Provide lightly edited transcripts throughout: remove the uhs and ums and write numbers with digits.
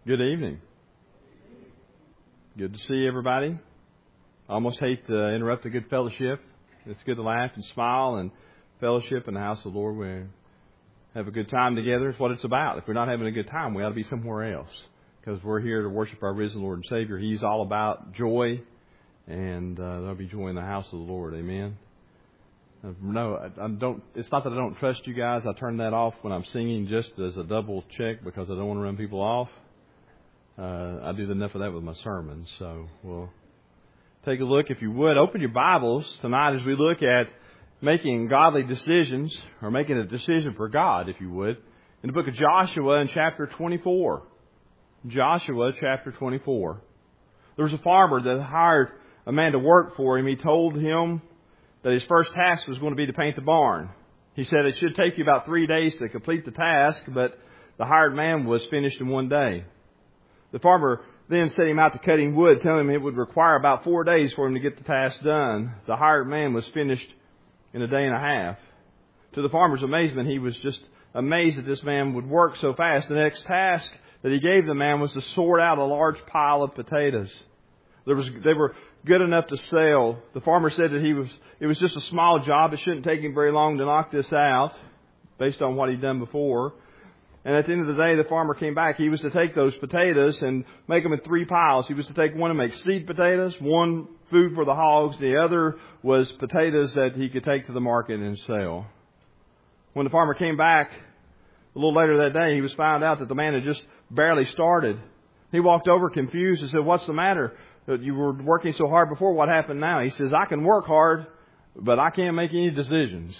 Good evening. Good to see everybody. I almost hate to interrupt a good fellowship. It's good to laugh and smile and fellowship in the house of the Lord. We have a good time together. It's what it's about. If we're not having a good time, we ought to be somewhere else, because we're here to worship our risen Lord and Savior. He's all about joy, and there'll be joy in the house of the Lord. Amen. No, I don't. It's not that I don't trust you guys. I turn that off when I'm singing just as a double check, because I don't want to run people off. I do enough of that with my sermons. So we'll take a look, if you would. Open your Bibles tonight as we look at making godly decisions, or making a decision for God, if you would, in the book of Joshua in chapter 24. Joshua chapter 24. There was a farmer that hired a man to work for him. He told him that his first task was going to be to paint the barn. He said it should take you about 3 days to complete the task, but the hired man was finished in 1 day. The farmer then sent him out to cutting wood, telling him it would require about 4 days for him to get the task done. The hired man was finished in a day and a half. To the farmer's amazement, he was just amazed that this man would work so fast. The next task that he gave the man was to sort out a large pile of potatoes. They were good enough to sell. The farmer said that it was just a small job. It shouldn't take him very long to knock this out, based on what he'd done before. And at the end of the day, the farmer came back. He was to take those potatoes and make them in 3 piles. He was to take one to make seed potatoes, one food for the hogs. The other was potatoes that he could take to the market and sell. When the farmer came back a little later that day, he was found out that the man had just barely started. He walked over confused and said, "What's the matter? You were working so hard before. What happened now?" He says, "I can work hard, but I can't make any decisions."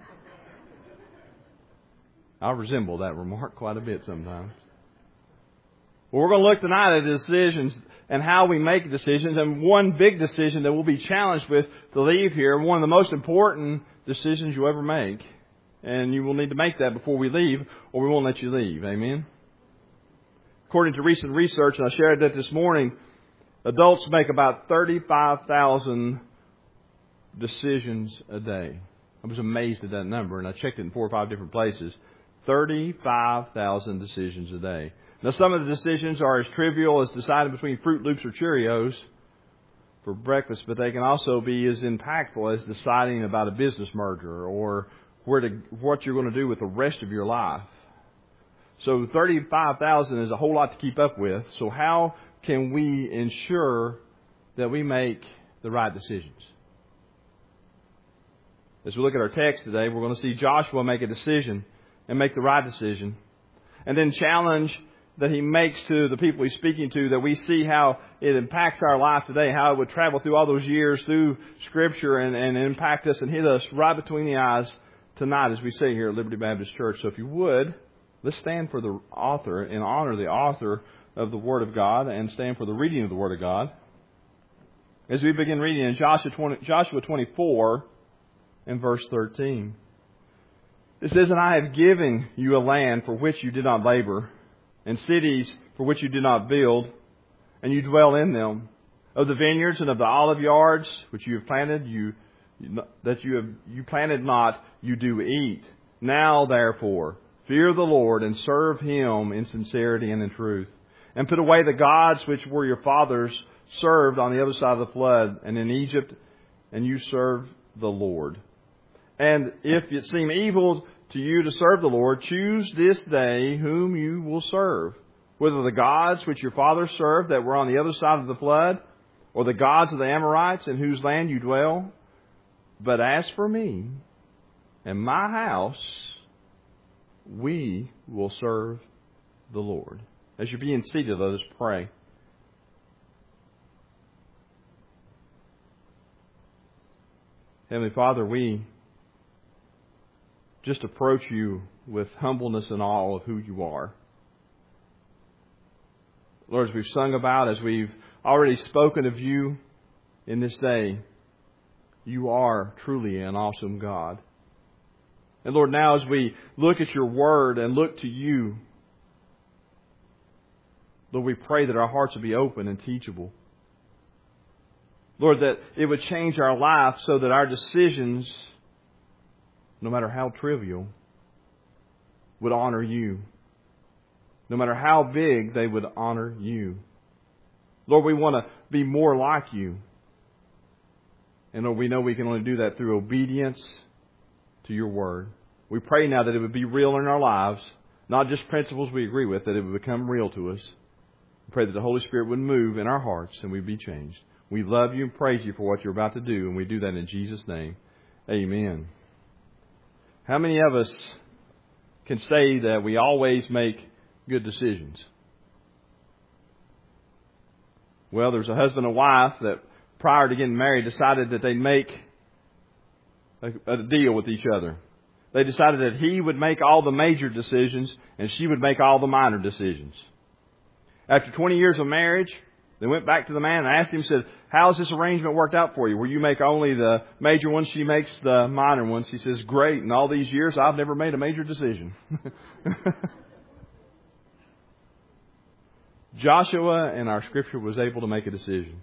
I resemble that remark quite a bit sometimes. Well, we're going to look tonight at decisions and how we make decisions. And one big decision that we'll be challenged with to leave here, one of the most important decisions you ever make. And you will need to make that before we leave, or we won't let you leave. Amen? According to recent research, and I shared that this morning, adults make about 35,000 decisions a day. I was amazed at that number, and I checked it in 4 or 5 different places. 35,000 decisions a day. Now, some of the decisions are as trivial as deciding between Fruit Loops or Cheerios for breakfast, but they can also be as impactful as deciding about a business merger or what you're going to do with the rest of your life. So 35,000 is a whole lot to keep up with. So how can we ensure that we make the right decisions? As we look at our text today, we're going to see Joshua make a decision and make the right decision. And then challenge that he makes to the people he's speaking to, that we see how it impacts our life today, how it would travel through all those years through Scripture and impact us and hit us right between the eyes tonight as we say here at Liberty Baptist Church. So if you would, let's stand for the author and honor the author of the Word of God and stand for the reading of the Word of God. As we begin reading in Joshua 24 and verse 13. It says, "And I have given you a land for which you did not labor, and cities for which you did not build, and you dwell in them. Of the vineyards and of the olive yards which you have planted, you planted not, you do eat. Now therefore, fear the Lord and serve Him in sincerity and in truth, and put away the gods which were your fathers served on the other side of the flood, and in Egypt, and you serve the Lord. And if it seem evil to you to serve the Lord, choose this day whom you will serve, whether the gods which your fathers served that were on the other side of the flood, or the gods of the Amorites in whose land you dwell. But as for me and my house, we will serve the Lord." As you're being seated, let us pray. Heavenly Father, we just approach you with humbleness and awe of who you are. Lord, as we've sung about, as we've already spoken of you in this day, you are truly an awesome God. And Lord, now as we look at your Word and look to you, Lord, we pray that our hearts will be open and teachable. Lord, that it would change our life so that our decisions, no matter how trivial, would honor you. No matter how big, they would honor you. Lord, we want to be more like you. And Lord, we know we can only do that through obedience to your word. We pray now that it would be real in our lives, not just principles we agree with, that it would become real to us. We pray that the Holy Spirit would move in our hearts and we'd be changed. We love you and praise you for what you're about to do, and we do that in Jesus' name. Amen. How many of us can say that we always make good decisions? Well, there's a husband and wife that prior to getting married decided that they'd make a deal with each other. They decided that he would make all the major decisions and she would make all the minor decisions. After 20 years of marriage, they went back to the man and asked him, said, how's this arrangement worked out for you? Where you make only the major ones, she makes the minor ones. He says, great. In all these years, I've never made a major decision. Joshua in our scripture was able to make a decision.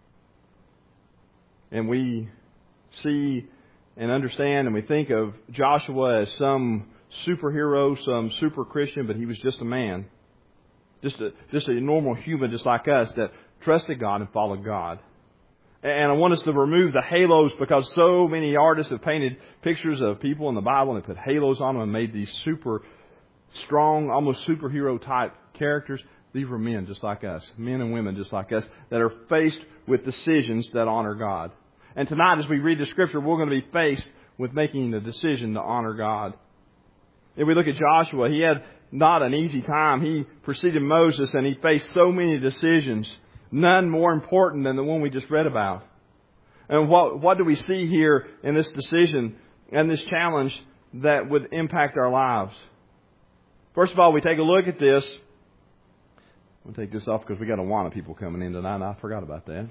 And we see and understand and we think of Joshua as some superhero, some super Christian, but he was just a man. Just a normal human just like us that trusted God and followed God. And I want us to remove the halos because so many artists have painted pictures of people in the Bible and they put halos on them and made these super strong, almost superhero type characters. These were men just like us, men and women just like us that are faced with decisions that honor God. And tonight as we read the Scripture, we're going to be faced with making the decision to honor God. If we look at Joshua, he had not an easy time. He preceded Moses and he faced so many decisions, none more important than the one we just read about. And what do we see here in this decision and this challenge that would impact our lives? First of all, we take a look at this. We'll take this off because we got Awana people coming in tonight and I forgot about that.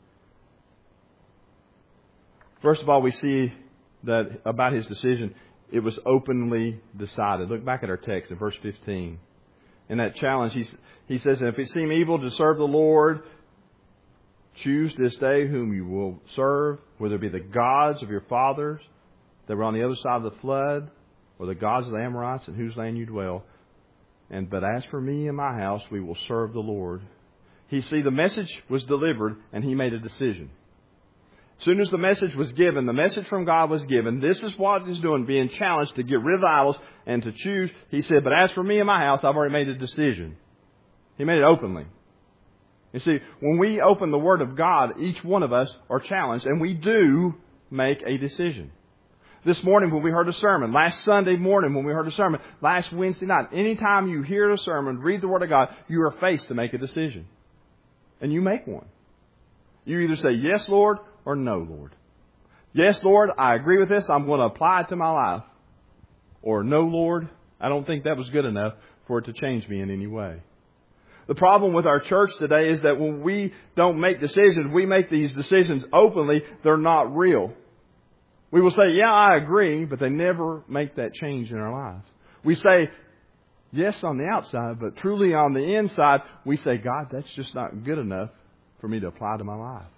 First of all, we see that about his decision, it was openly decided. Look back at our text in verse 15. In that challenge, he says, if it seem evil to serve the Lord, choose this day whom you will serve, whether it be the gods of your fathers that were on the other side of the flood, or the gods of the Amorites in whose land you dwell. But as for me and my house, we will serve the Lord. The message was delivered, and he made a decision. As soon as the message was given, the message from God was given, this is what he's doing, being challenged to get rid of the idols and to choose. He said, but as for me and my house, I've already made a decision. He made it openly. You see, when we open the Word of God, each one of us are challenged, and we do make a decision. This morning when we heard a sermon, last Sunday morning when we heard a sermon, last Wednesday night, anytime you hear a sermon, read the Word of God, you are faced to make a decision. And you make one. You either say, yes, Lord, or no, Lord. Yes, Lord, I agree with this. I'm going to apply it to my life. Or no, Lord, I don't think that was good enough for it to change me in any way. The problem with our church today is that when we don't make decisions, we make these decisions openly, they're not real. We will say, yeah, I agree, but they never make that change in our lives. We say, yes, on the outside, but truly on the inside, we say, God, that's just not good enough for me to apply to my life.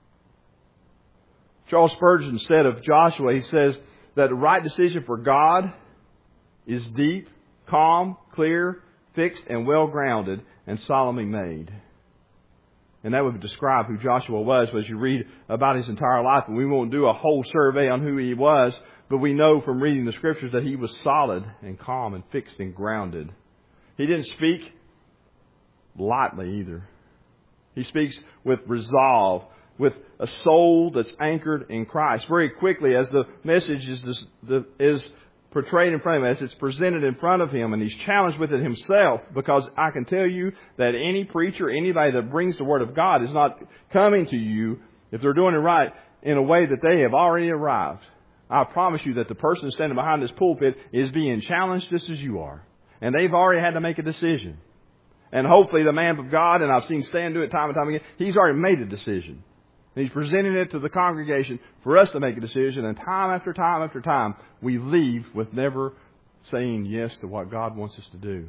Charles Spurgeon said of Joshua, he says that the right decision for God is deep, calm, clear, fixed, and well-grounded, and solemnly made. And that would describe who Joshua was as you read about his entire life. And we won't do a whole survey on who he was, but we know from reading the Scriptures that he was solid and calm and fixed and grounded. He didn't speak lightly either. He speaks with resolve, with a soul that's anchored in Christ. Very quickly, as the message is portrayed in front of him, as it's presented in front of him, and he's challenged with it himself, because I can tell you that any preacher, anybody that brings the Word of God is not coming to you, if they're doing it right, in a way that they have already arrived. I promise you that the person standing behind this pulpit is being challenged just as you are. And they've already had to make a decision. And hopefully the man of God, and I've seen Stan do it time and time again, he's already made a decision. And he's presenting it to the congregation for us to make a decision. And time after time after time, we leave with never saying yes to what God wants us to do.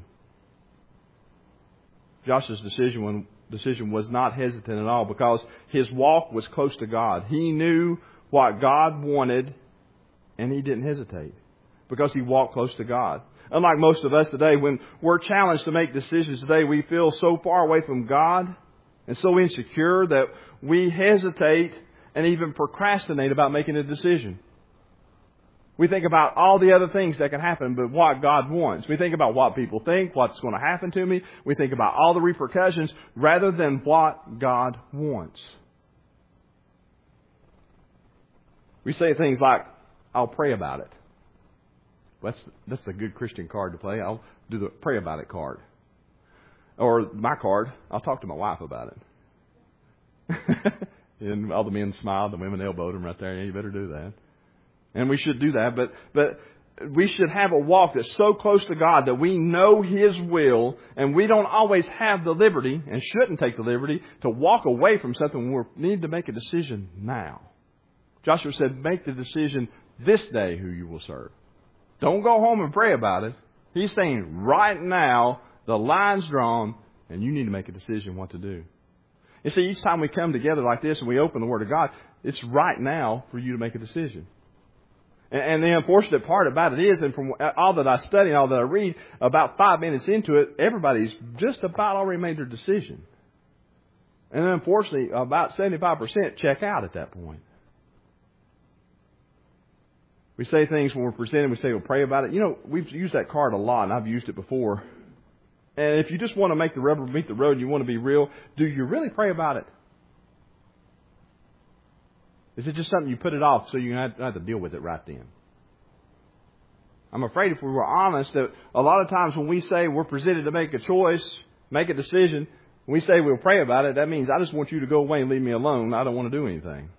Joshua's decision was not hesitant at all, because his walk was close to God. He knew what God wanted, and he didn't hesitate because he walked close to God. Unlike most of us today, when we're challenged to make decisions today, we feel so far away from God and so insecure that we hesitate and even procrastinate about making a decision. We think about all the other things that can happen, but what God wants. We think about what people think, what's going to happen to me. We think about all the repercussions rather than what God wants. We say things like, I'll pray about it. That's a good Christian card to play. I'll do the pray about it card. Or my card, I'll talk to my wife about it. And all the men smiled, the women elbowed him right there. Yeah, you better do that. And we should do that, but we should have a walk that's so close to God that we know His will, and we don't always have the liberty, and shouldn't take the liberty, to walk away from something when we need to make a decision now. Joshua said, make the decision this day who you will serve. Don't go home and pray about it. He's saying right now, the line's drawn, and you need to make a decision what to do. You see, each time we come together like this and we open the Word of God, it's right now for you to make a decision. And the unfortunate part about it is, and from all that I study and all that I read, about 5 minutes into it, everybody's just about already made their decision. And then unfortunately, about 75% check out at that point. We say things when we're presenting, we say we'll pray about it. You know, we've used that card a lot, and I've used it before. And if you just want to make the rubber meet the road and you want to be real, do you really pray about it? Is it just something you put it off so you don't have to deal with it right then? I'm afraid if we were honest that a lot of times when we say we're presented to make a choice, make a decision, when we say we'll pray about it, that means I just want you to go away and leave me alone. I don't want to do anything.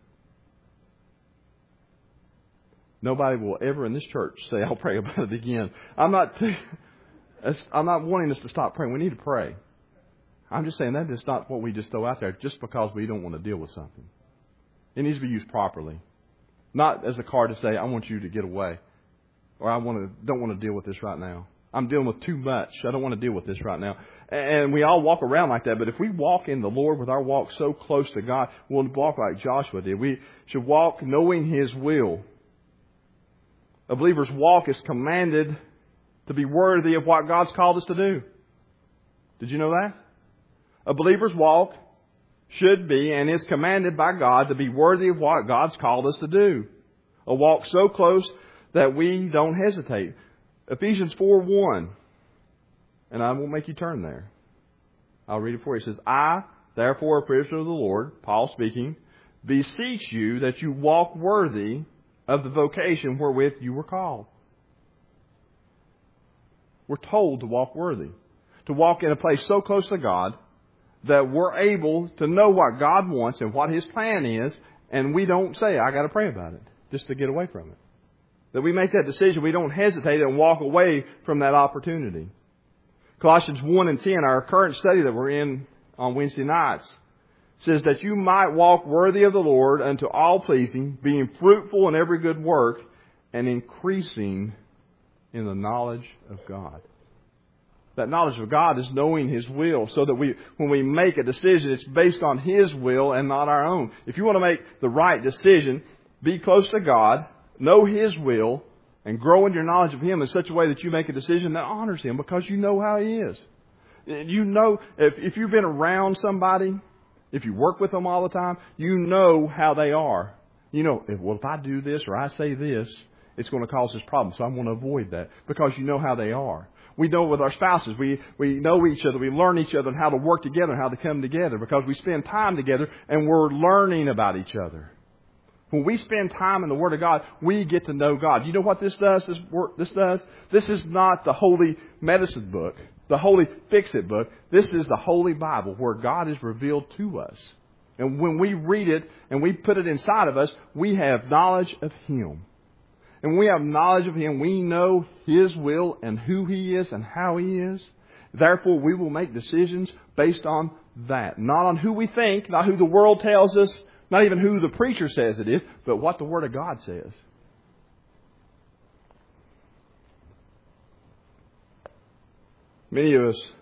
Nobody will ever in this church say, I'll pray about it again. I'm not wanting us to stop praying. We need to pray. I'm just saying that is not what we just throw out there just because we don't want to deal with something. It needs to be used properly. Not as a card to say, I want you to get away. Or don't want to deal with this right now. I'm dealing with too much. I don't want to deal with this right now. And we all walk around like that. But if we walk in the Lord with our walk so close to God, we'll walk like Joshua did. We should walk knowing His will. A believer's walk is commanded to be worthy of what God's called us to do. Did you know that? A believer's walk should be and is commanded by God to be worthy of what God's called us to do. A walk so close that we don't hesitate. Ephesians 4:1. And I won't make you turn there. I'll read it for you. It says, I, therefore, a prisoner of the Lord, Paul speaking, beseech you that you walk worthy of the vocation wherewith you were called. We're told to walk worthy. To walk in a place so close to God that we're able to know what God wants and what His plan is, and we don't say, I got to pray about it, just to get away from it. That we make that decision, we don't hesitate and walk away from that opportunity. Colossians 1 and 10, our current study that we're in on Wednesday nights, says that you might walk worthy of the Lord unto all pleasing, being fruitful in every good work, and increasing in the knowledge of God. That knowledge of God is knowing His will, so that when we make a decision, it's based on His will and not our own. If you want to make the right decision, be close to God, know His will, and grow in your knowledge of Him in such a way that you make a decision that honors Him because you know how He is. You know, if you've been around somebody, if you work with them all the time, you know how they are. You know, if I do this or I say this, it's going to cause this problem. So I want to avoid that because you know how they are. We know with our spouses. We know each other. We learn each other and how to work together and how to come together because we spend time together and we're learning about each other. When we spend time in the Word of God, we get to know God. You know what this does? This is not the holy medicine book, the holy fix-it book. This is the Holy Bible where God is revealed to us. And when we read it and we put it inside of us, we have knowledge of Him. And when we have knowledge of Him, we know His will and who He is and how He is. Therefore, we will make decisions based on that. Not on who we think, not who the world tells us, not even who the preacher says it is, but what the Word of God says. Many of us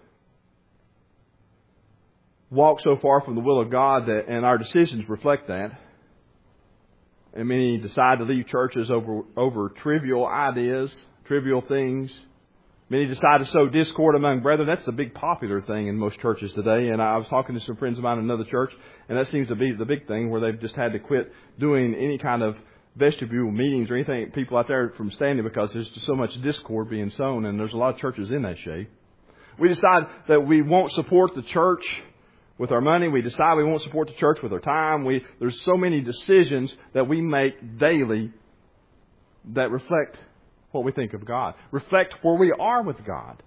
walk so far from the will of God and our decisions reflect that. And many decide to leave churches over trivial ideas, trivial things, Many decide to sow discord among brethren. That's the big popular thing in most churches today. And I was talking to some friends of mine in another church, and that seems to be the big thing where they've just had to quit doing any kind of vestibule meetings or anything, people out there from standing, because there's just so much discord being sown, and there's a lot of churches in that shape. We decide that we won't support the church with our money. We decide we won't support the church with our time. There's so many decisions that we make daily that reflect what we think of God, reflect where we are with God.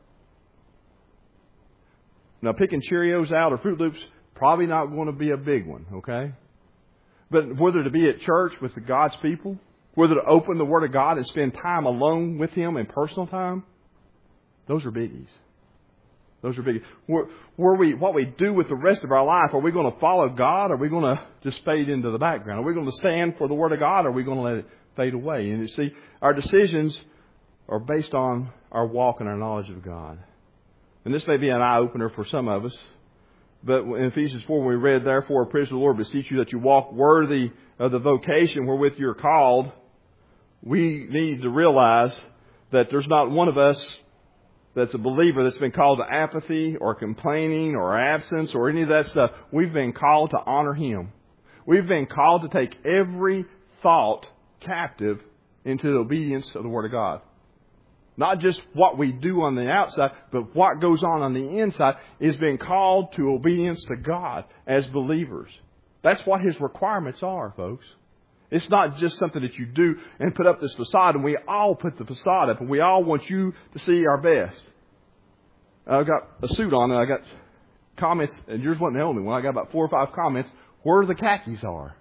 Now, picking Cheerios out or Fruit Loops, probably not going to be a big one, okay? But whether to be at church with God's people, whether to open the Word of God and spend time alone with Him in personal time, those are biggies. Those are biggies. What we do with the rest of our life, are we going to follow God, or are we going to just fade into the background? Are we going to stand for the Word of God, or are we going to let it fade away? And you see, our decisions are based on our walk and our knowledge of God. And this may be an eye-opener for some of us. But in Ephesians 4, we read, "Therefore, I pray the Lord, beseech you that you walk worthy of the vocation wherewith you're called." We need to realize that there's not one of us that's a believer that's been called to apathy or complaining or absence or any of that stuff. We've been called to honor Him. We've been called to take every thought captive into the obedience of the Word of God. Not just what we do on the outside, but what goes on the inside is being called to obedience to God as believers. That's what His requirements are, folks. It's not just something that you do and put up this facade, and we all put the facade up, and we all want you to see our best. I've got a suit on, and I got comments, and yours wasn't the only one. I got about 4 or 5 comments where the khakis are.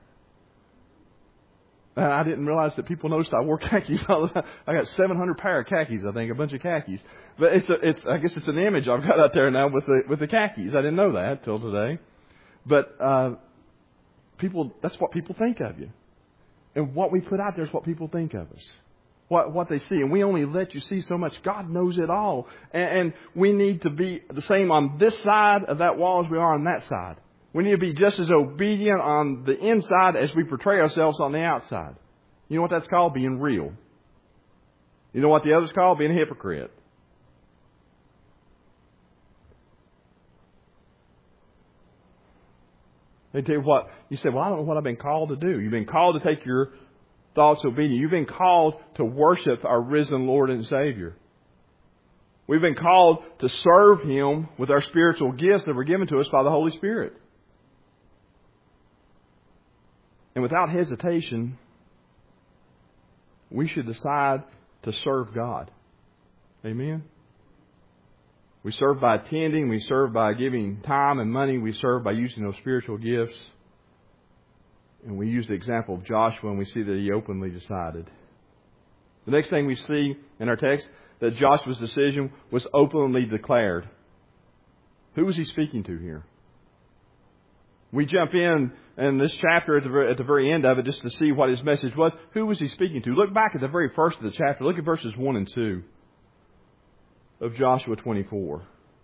I didn't realize that people noticed I wore khakis all the time. I got 700 pair of khakis, I think, a bunch of khakis. But I guess it's an image I've got out there now with the khakis. I didn't know that till today. But that's what people think of you. And what we put out there is what people think of us. What they see. And we only let you see so much. God knows it all. And we need to be the same on this side of that wall as we are on that side. We need to be just as obedient on the inside as we portray ourselves on the outside. You know what that's called? Being real. You know what the other's called? Being a hypocrite. They tell you what, you say, well, I don't know what I've been called to do. You've been called to take your thoughts obedient. You've been called to worship our risen Lord and Savior. We've been called to serve Him with our spiritual gifts that were given to us by the Holy Spirit. And without hesitation, we should decide to serve God. Amen? We serve by attending. We serve by giving time and money. We serve by using those spiritual gifts. And we use the example of Joshua, and we see that he openly decided. The next thing we see in our text, that Joshua's decision was openly declared. Who was he speaking to here? We jump in this chapter at the very end of it just to see what his message was. Who was he speaking to? Look back at the very first of the chapter. Look at verses 1 and 2 of Joshua 24.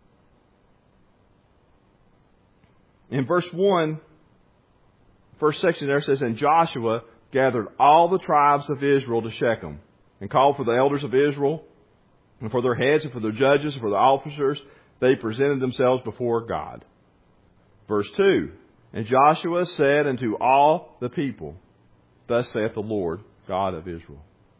In verse 1, first section there says, "And Joshua gathered all the tribes of Israel to Shechem, and called for the elders of Israel, and for their heads, and for their judges, and for the officers. They presented themselves before God." Verse 2, "And Joshua said unto all the people, Thus saith the Lord God of Israel."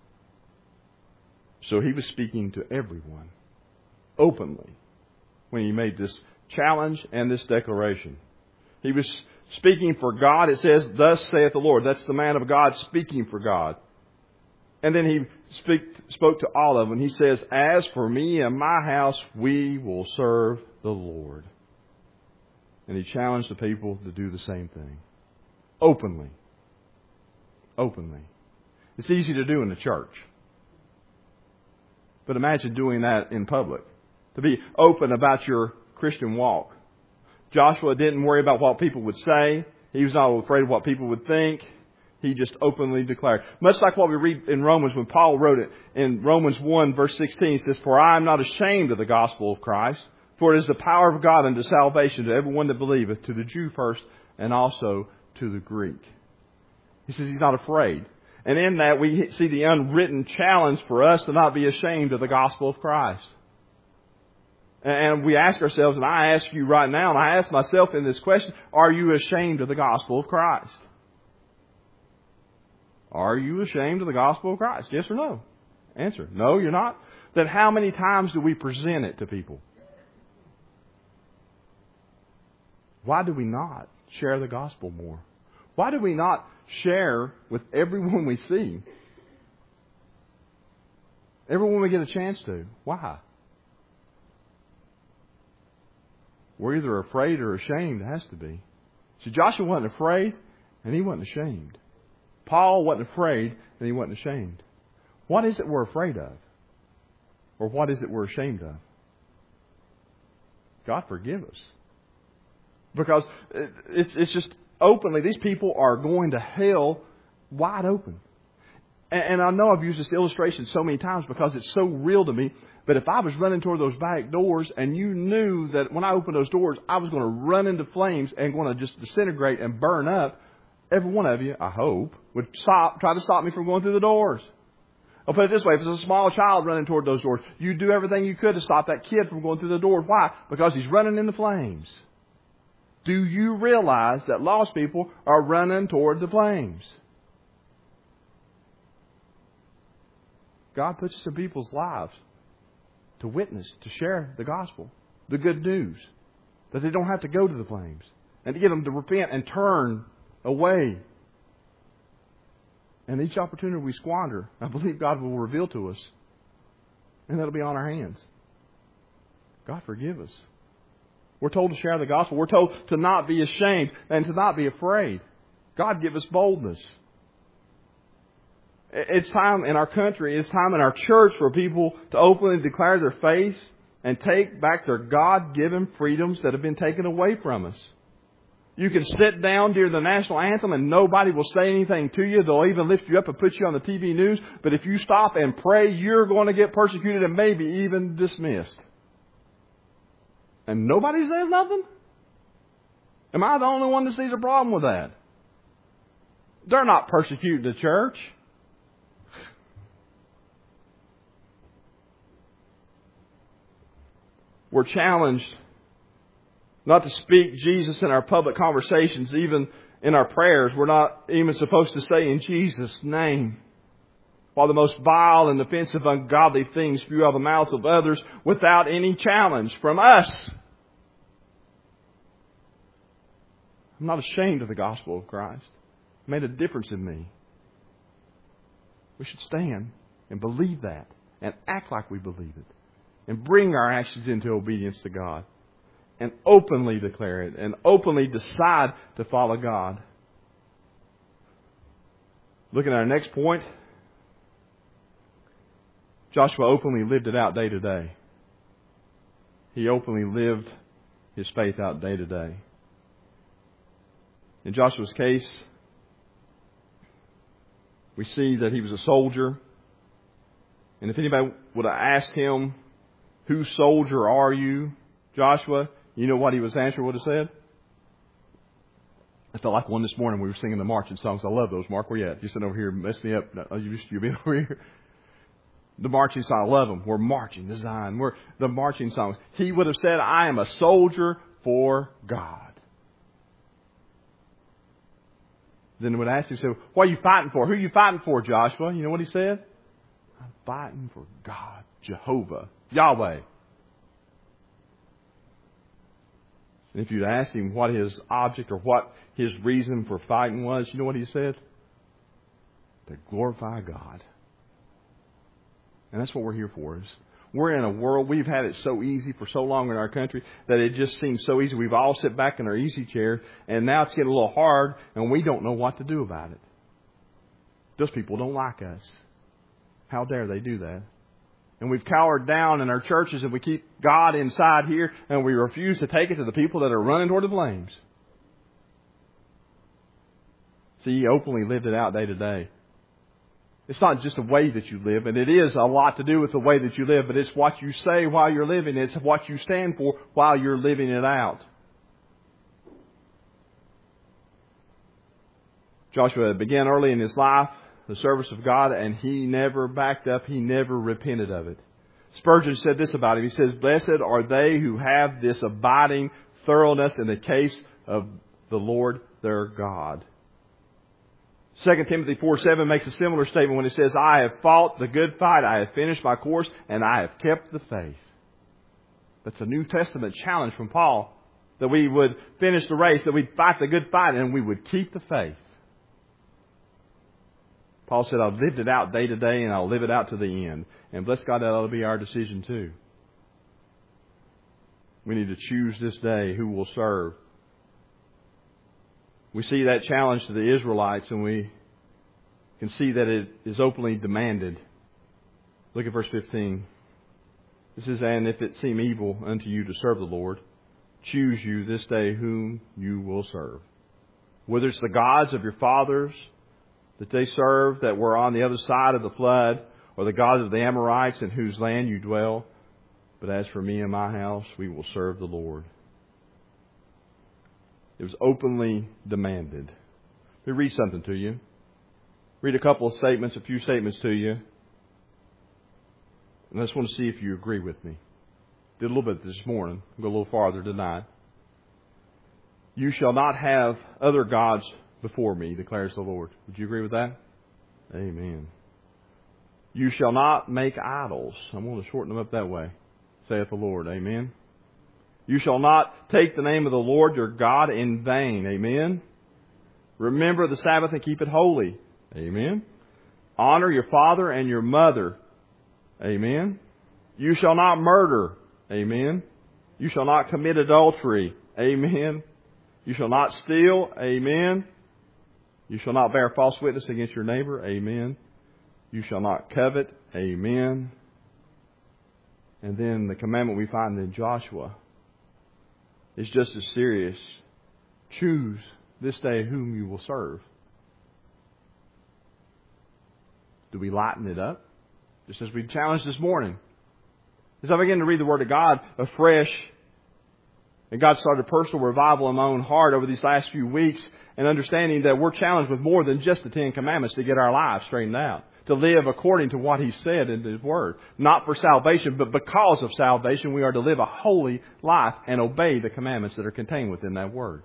So he was speaking to everyone openly when he made this challenge and this declaration. He was speaking for God. It says, "Thus saith the Lord." That's the man of God speaking for God. And then he spoke to all of them. He says, "As for me and my house, we will serve the Lord." And he challenged the people to do the same thing. Openly. Openly. It's easy to do in the church. But imagine doing that in public. To be open about your Christian walk. Joshua didn't worry about what people would say. He was not afraid of what people would think. He just openly declared. Much like what we read in Romans when Paul wrote it. In Romans 1 verse 16 he says, "For I am not ashamed of the gospel of Christ, for it is the power of God unto salvation to everyone that believeth, to the Jew first, and also to the Greek." He says he's not afraid. And in that we see the unwritten challenge for us to not be ashamed of the gospel of Christ. And we ask ourselves, and I ask you right now, and I ask myself in this question, are you ashamed of the gospel of Christ? Are you ashamed of the gospel of Christ? Yes or no? Answer, no, you're not. Then how many times do we present it to people? Why do we not share the gospel more? Why do we not share with everyone we see? Everyone we get a chance to. Why? We're either afraid or ashamed. It has to be. See, Joshua wasn't afraid and he wasn't ashamed. Paul wasn't afraid and he wasn't ashamed. What is it we're afraid of? Or what is it we're ashamed of? God forgive us. Because it's just openly, these people are going to hell wide open. And I know I've used this illustration so many times because it's so real to me. But if I was running toward those back doors and you knew that when I opened those doors, I was going to run into flames and going to just disintegrate and burn up, every one of you, I hope, would try to stop me from going through the doors. I'll put it this way. If there's a small child running toward those doors, you do everything you could to stop that kid from going through the doors. Why? Because he's running in the flames. Do you realize that lost people are running toward the flames? God puts us in people's lives to witness, to share the gospel, the good news, that they don't have to go to the flames, and to get them to repent and turn away. And each opportunity we squander, I believe God will reveal to us, and that'll be on our hands. God forgive us. We're told to share the gospel. We're told to not be ashamed and to not be afraid. God give us boldness. It's time in our country, it's time in our church for people to openly declare their faith and take back their God-given freedoms that have been taken away from us. You can sit down during the national anthem and nobody will say anything to you. They'll even lift you up and put you on the TV news. But if you stop and pray, you're going to get persecuted and maybe even dismissed. And nobody says nothing? Am I the only one that sees a problem with that? They're not persecuting the church. We're challenged not to speak Jesus in our public conversations, even in our prayers. We're not even supposed to say in Jesus' name. While the most vile and offensive, ungodly things spew out of the mouths of others without any challenge from us. I'm not ashamed of the gospel of Christ. It made a difference in me. We should stand and believe that and act like we believe it and bring our actions into obedience to God and openly declare it and openly decide to follow God. Looking at our next point, Joshua openly lived it out day to day. He openly lived his faith out day to day. In Joshua's case, we see that he was a soldier. And if anybody would have asked him, whose soldier are you, Joshua? You know what he was answer would have said? I felt like one this morning we were singing the marching songs. I love those. Mark, where you at? You sitting over here messing me up. You've been over here. The marching song, I love them. We're marching to Zion. We're the marching songs. He would have said, I am a soldier for God. Then would ask him, so, what are you fighting for? Who are you fighting for, Joshua? You know what he said? I'm fighting for God, Jehovah, Yahweh. And if you'd asked him what his object or what his reason for fighting was, you know what he said? To glorify God. And that's what we're here for. We're in a world, we've had it so easy for so long in our country that it just seems so easy. We've all sit back in our easy chair and now it's getting a little hard and we don't know what to do about it. Those people don't like us. How dare they do that? And we've cowered down in our churches and we keep God inside here and we refuse to take it to the people that are running toward the flames. See, he openly lived it out day to day. It's not just a way that you live, and it is a lot to do with the way that you live, but it's what you say while you're living. It's what you stand for while you're living it out. Joshua began early in his life the service of God, and he never backed up. He never repented of it. Spurgeon said this about him. He says, "Blessed are they who have this abiding thoroughness in the case of the Lord their God." 2 Timothy 4:7 makes a similar statement when it says, "I have fought the good fight, I have finished my course, and I have kept the faith." That's a New Testament challenge from Paul, that we would finish the race, that we'd fight the good fight, and we would keep the faith. Paul said, "I've lived it out day to day, and I'll live it out to the end." And bless God, that ought to be our decision too. We need to choose this day who we'll serve. We see that challenge to the Israelites, and we can see that it is openly demanded. Look at verse 15. It says, "And if it seem evil unto you to serve the Lord, choose you this day whom you will serve. Whether it's the gods of your fathers that they served that were on the other side of the flood, or the gods of the Amorites in whose land you dwell. But as for me and my house, we will serve the Lord." It was openly demanded. Let me read something to you. Read a couple of statements, a few statements to you. And I just want to see if you agree with me. Did a little bit this morning. I'll go a little farther tonight. "You shall not have other gods before me, declares the Lord." Would you agree with that? Amen. "You shall not make idols." I'm going to shorten them up that way. Saith the Lord. Amen. "You shall not take the name of the Lord your God in vain." Amen. "Remember the Sabbath and keep it holy." Amen. "Honor your father and your mother." Amen. "You shall not murder." Amen. "You shall not commit adultery." Amen. "You shall not steal." Amen. "You shall not bear false witness against your neighbor." Amen. "You shall not covet." Amen. And then the commandment we find in Joshua is just as serious. Choose this day whom you will serve. Do we lighten it up? Just as we challenged this morning. As I began to read the Word of God afresh, and God started a personal revival in my own heart over these last few weeks, and understanding that we're challenged with more than just the Ten Commandments to get our lives straightened out. To live according to what He said in His Word. Not for salvation, but because of salvation, we are to live a holy life and obey the commandments that are contained within that Word.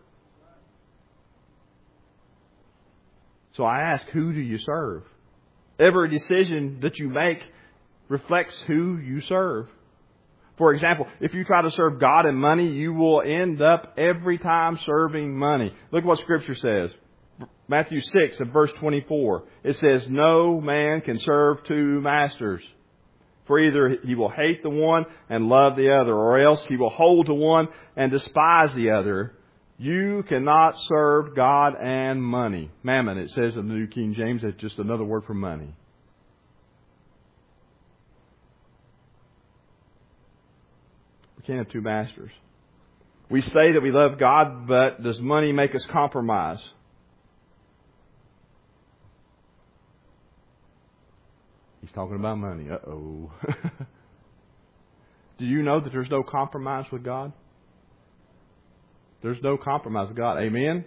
So I ask, who do you serve? Every decision that you make reflects who you serve. For example, if you try to serve God and money, you will end up every time serving money. Look what Scripture says. Matthew 6 and verse 24. It says, "No man can serve two masters. For either he will hate the one and love the other, or else he will hold to one and despise the other. You cannot serve God and money." Mammon, it says in the New King James. It's just another word for money. We can't have two masters. We say that we love God, but does money make us compromise? He's talking about money. Uh-oh. Do you know that there's no compromise with God? There's no compromise with God. Amen?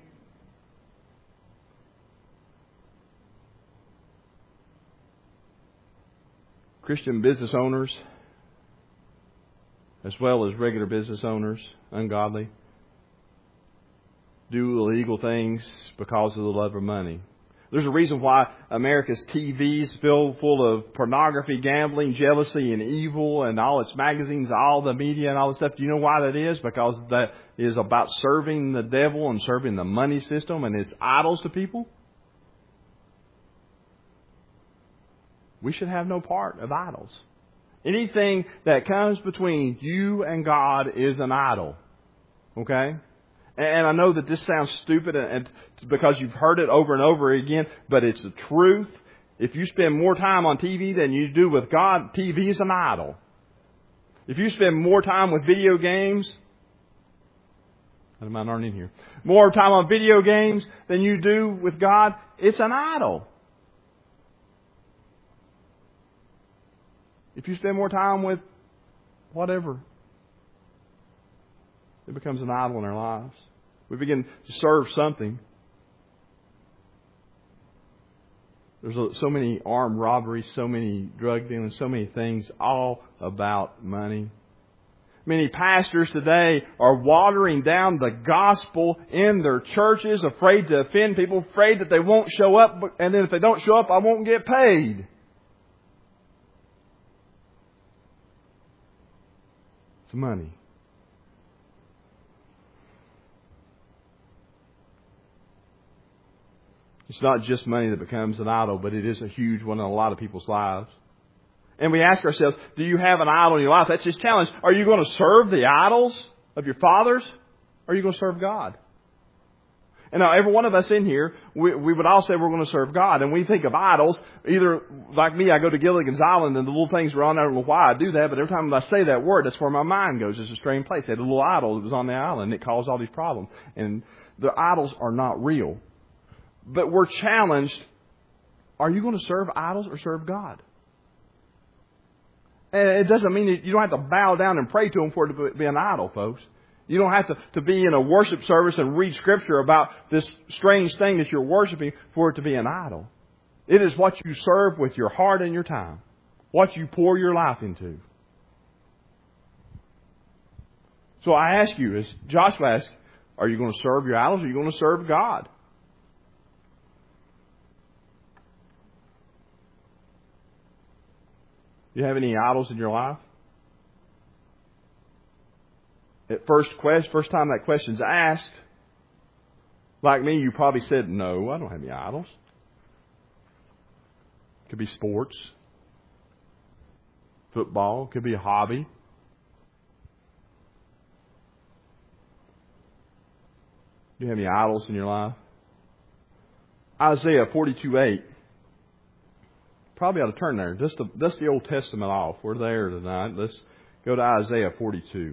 Christian business owners, as well as regular business owners, ungodly, do illegal things because of the love of money. There's a reason why America's TV is filled full of pornography, gambling, jealousy, and evil, and all its magazines, all the media and all this stuff. Do you know why that is? Because that is about serving the devil and serving the money system, and it's idols to people. We should have no part of idols. Anything that comes between you and God is an idol. Okay? And I know that this sounds stupid and because you've heard it over and over again, but it's the truth. If you spend more time on TV than you do with God, TV is an idol. If you spend more time with video games, mine aren't in here, more time on video games than you do with God, it's an idol. If you spend more time with whatever, it becomes an idol in our lives. We begin to serve something. There's so many armed robberies, so many drug dealings, so many things all about money. Many pastors today are watering down the gospel in their churches, afraid to offend people, afraid that they won't show up, and then if they don't show up, I won't get paid. It's money. It's not just money that becomes an idol, but it is a huge one in a lot of people's lives. And we ask ourselves, do you have an idol in your life? That's his challenge. Are you going to serve the idols of your fathers? Or are you going to serve God? And now every one of us in here, we would all say we're going to serve God. And we think of idols, either like me, I go to Gilligan's Island and the little things are on there. I don't know why I do that, but every time I say that word, that's where my mind goes. It's a strange place. They had a little idol that was on the island and it caused all these problems. And the idols are not real. But we're challenged, are you going to serve idols or serve God? And it doesn't mean that you don't have to bow down and pray to Him for it to be an idol, folks. You don't have to be in a worship service and read Scripture about this strange thing that you're worshiping for it to be an idol. It is what you serve with your heart and your time. What you pour your life into. So I ask you, as Joshua asked, are you going to serve your idols or are you going to serve God? Do you have any idols in your life? At first time that question's asked, like me, you probably said, no, I don't have any idols. It could be sports, football, it could be a hobby. Do you have any idols in your life? Isaiah 42:8. Probably ought to turn there. Dust the Old Testament off. We're there tonight. Let's go to Isaiah 42.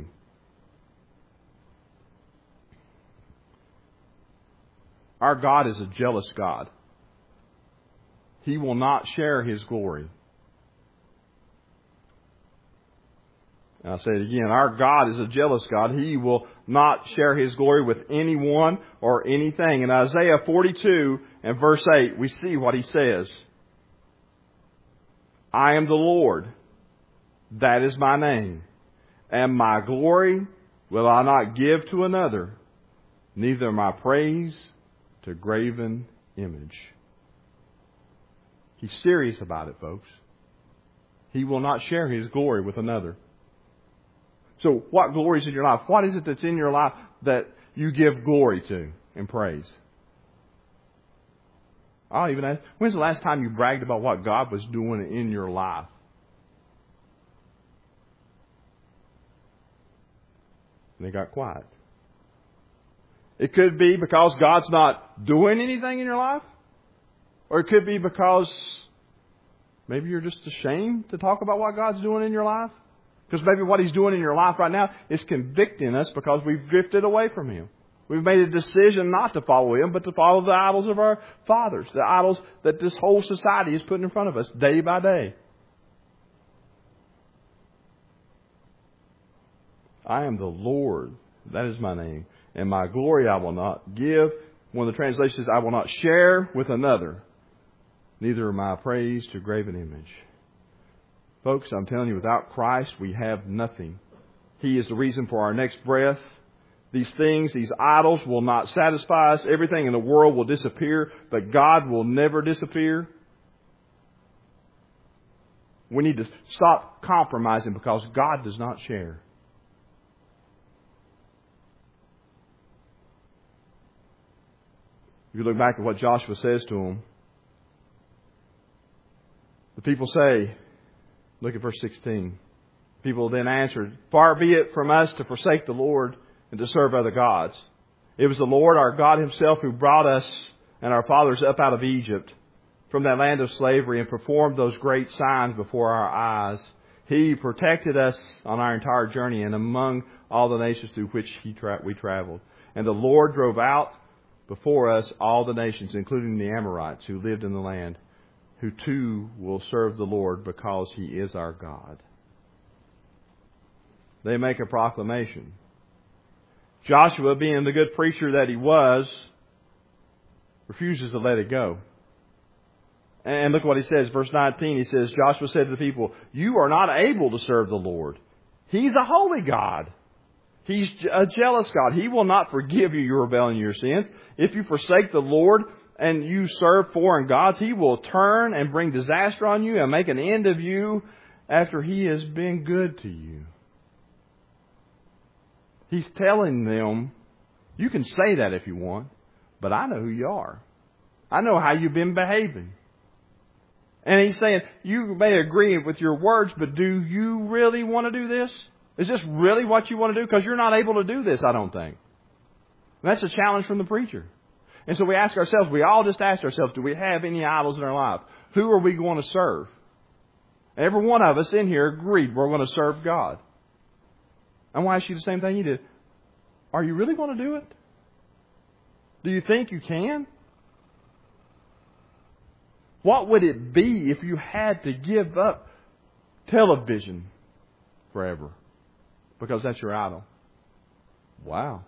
Our God is a jealous God. He will not share His glory. And I'll say it again. Our God is a jealous God. He will not share His glory with anyone or anything. In Isaiah 42 and verse 8, we see what He says. I am the Lord. That is my name. And my glory will I not give to another, neither my praise to graven image. He's serious about it, folks. He will not share His glory with another. So what glory is in your life? What is it that's in your life that you give glory to and praise? I'll even ask, when's the last time you bragged about what God was doing in your life? And they got quiet. It could be because God's not doing anything in your life. Or it could be because maybe you're just ashamed to talk about what God's doing in your life. Because maybe what He's doing in your life right now is convicting us because we've drifted away from Him. We've made a decision not to follow Him, but to follow the idols of our fathers. The idols that this whole society is putting in front of us day by day. I am the Lord. That is my name. And my glory I will not give. One of the translations says, I will not share with another. Neither my praise to graven image. Folks, I'm telling you, without Christ, we have nothing. He is the reason for our next breath. These things, these idols will not satisfy us. Everything in the world will disappear, but God will never disappear. We need to stop compromising because God does not share. If you look back at what Joshua says to them, the people say, look at verse 16. People then answered, far be it from us to forsake the Lord and to serve other gods. It was the Lord our God Himself who brought us and our fathers up out of Egypt from that land of slavery and performed those great signs before our eyes. He protected us on our entire journey and among all the nations through which we traveled. And the Lord drove out before us all the nations, including the Amorites who lived in the land, who too will serve the Lord because He is our God. They make a proclamation. Joshua, being the good preacher that he was, refuses to let it go. And look what he says, verse 19. He says, Joshua said to the people, "You are not able to serve the Lord. He's a holy God. He's a jealous God. He will not forgive you your rebellion and your sins. If you forsake the Lord and you serve foreign gods, He will turn and bring disaster on you and make an end of you after He has been good to you." He's telling them, you can say that if you want, but I know who you are. I know how you've been behaving. And He's saying, you may agree with your words, but do you really want to do this? Is this really what you want to do? Because you're not able to do this, I don't think. And that's a challenge from the preacher. And so we ask ourselves, we all just ask ourselves, do we have any idols in our life? Who are we going to serve? Every one of us in here agreed we're going to serve God. I want to ask you the same thing you did. Are you really going to do it? Do you think you can? What would it be if you had to give up television forever? Because that's your idol. Wow.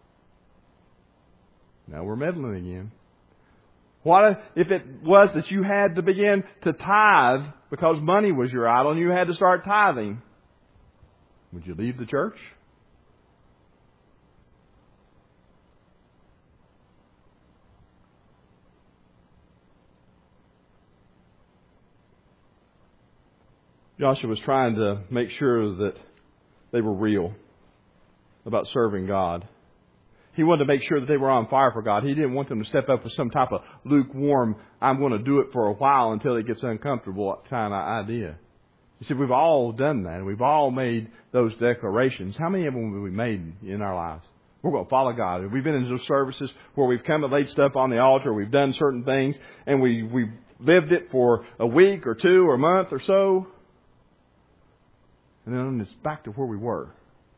Now we're meddling again. What if it was that you had to begin to tithe because money was your idol and you had to start tithing? Would you leave the church? Joshua was trying to make sure that they were real about serving God. He wanted to make sure that they were on fire for God. He didn't want them to step up with some type of lukewarm, I'm going to do it for a while until it gets uncomfortable kind of idea. You see, we've all done that. We've all made those declarations. How many of them have we made in our lives? We're going to follow God. We've been in those services where we've come and laid stuff on the altar. We've done certain things, and we've lived it for a week or two or a month or so. And then it's back to where we were.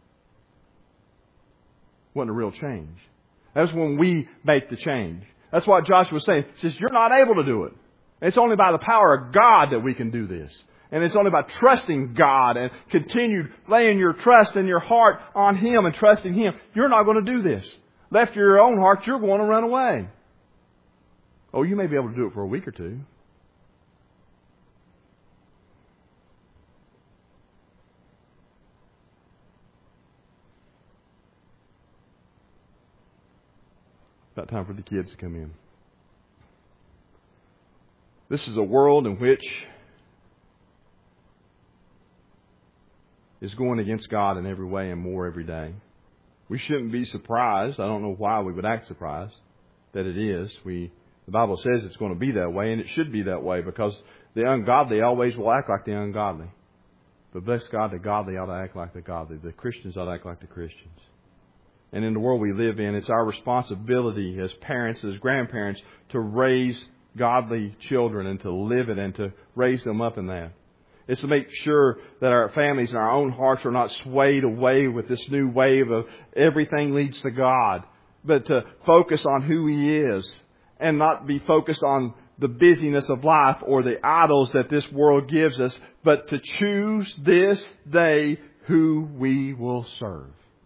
Wasn't a real change. That's when we make the change. That's what Joshua was saying. He says, you're not able to do it. It's only by the power of God that we can do this. And it's only by trusting God and continued laying your trust and your heart on Him and trusting Him. You're not going to do this. Left to your own heart, you're going to run away. Oh, you may be able to do it for a week or two. About time for the kids to come in. This is a world in which is going against God in every way and more every day. We shouldn't be surprised. I don't know why we would act surprised that it is. The Bible says it's going to be that way, and it should be that way because the ungodly always will act like the ungodly. But bless God, the godly ought to act like the godly. The Christians ought to act like the Christians. And in the world we live in, it's our responsibility as parents, as grandparents, to raise godly children and to live it and to raise them up in that. It's to make sure that our families and our own hearts are not swayed away with this new wave of everything leads to God, but to focus on who He is and not be focused on the busyness of life or the idols that this world gives us, but to choose this day who we will serve.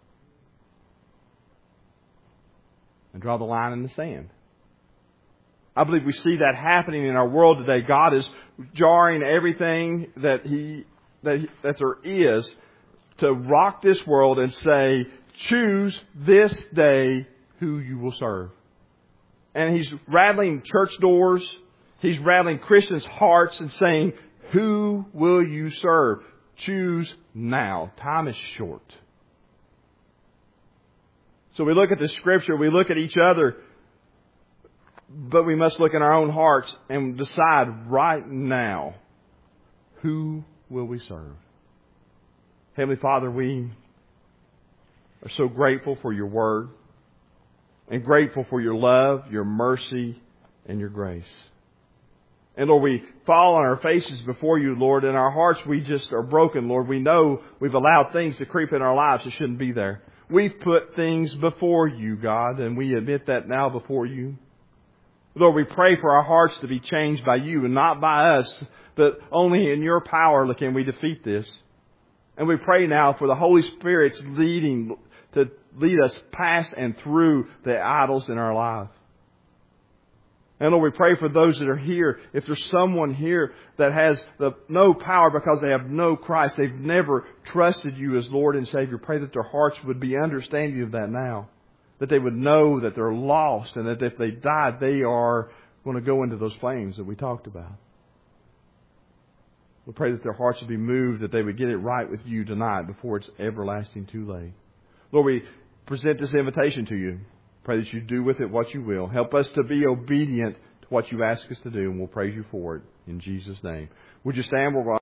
And draw the line in the sand. I believe we see that happening in our world today. God is jarring everything that there is to rock this world and say, choose this day who you will serve. And He's rattling church doors. He's rattling Christians' hearts and saying, who will you serve? Choose now. Time is short. So we look at the Scripture, we look at each other, but we must look in our own hearts and decide right now, who will we serve? Heavenly Father, we are so grateful for Your Word and grateful for Your love, Your mercy, and Your grace. And Lord, we fall on our faces before You, Lord. In our hearts, we just are broken, Lord. We know we've allowed things to creep in our lives that shouldn't be there. We've put things before You, God, and we admit that now before You. Lord, we pray for our hearts to be changed by You and not by us, but only in Your power can we defeat this. And we pray now for the Holy Spirit's leading to lead us past and through the idols in our life. And Lord, we pray for those that are here. If there's someone here that has no power because they have no Christ, they've never trusted you as Lord and Savior, pray that their hearts would be understanding of that now. That they would know that they're lost and that if they died, they are going to go into those flames that we talked about. We pray that their hearts would be moved, that they would get it right with you tonight before it's everlasting too late. Lord, we present this invitation to you. Pray that you do with it what you will. Help us to be obedient to what you ask us to do, and we'll praise you for it in Jesus' name. Would you stand? We're going